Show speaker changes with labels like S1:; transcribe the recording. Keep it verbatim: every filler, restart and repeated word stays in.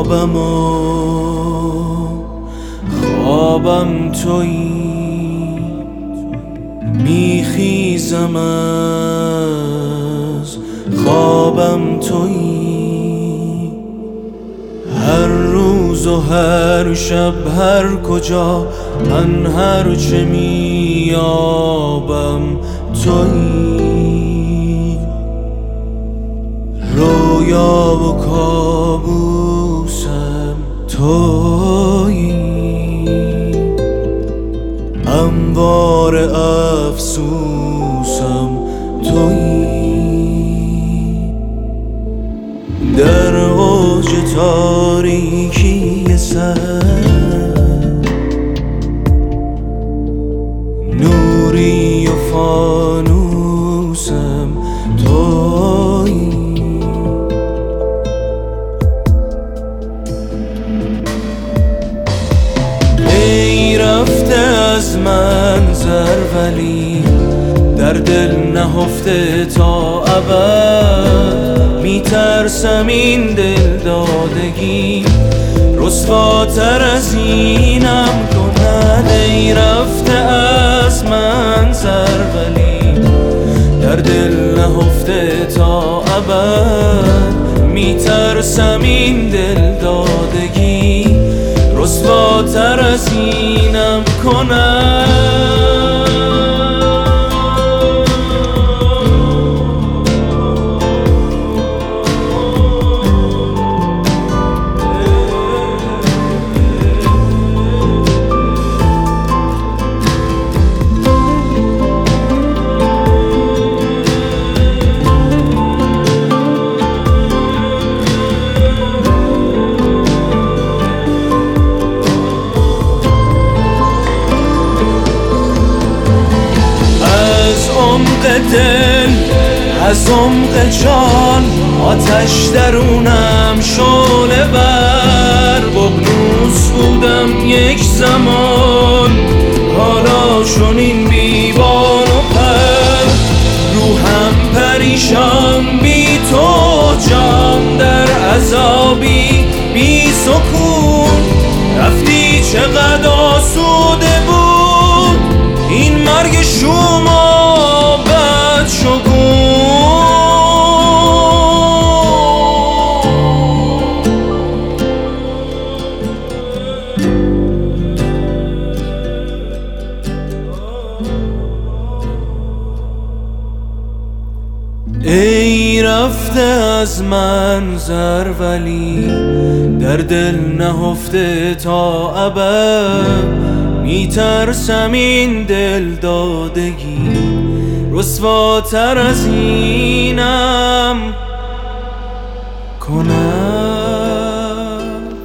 S1: خوابم و خوابم تویی، میخیزم از خوابم تویی. هر روز و هر شب هر کجا من هر چه میابم تویی. رویا و کابوسم تویی، انوار افسوسم تویی. در اوج تاریکی سر نوری و فانوسم تویی. ای رفته از منظر ولی در دل نهفته تا ابد، میترسم این دل دادگی رسواتر از اینم کند. ای رفته از منظر ولی در دل نهفته تا ابد، میترسم این دل دادگی رسواتر از اینم کند. دل از عمق جان آتش درونم شعله بر، بغنوس بودم یک زمان حالا چنین بیبان و پر. روحم پریشان بی تو، جان در عذابی بی سکون. رفتی چقدر آسوده بود این مرگ شوما ای رفته از منظر ولی در دل نهفته تا ابد، میترسم این دل دادگی رسواتر از اینم کند.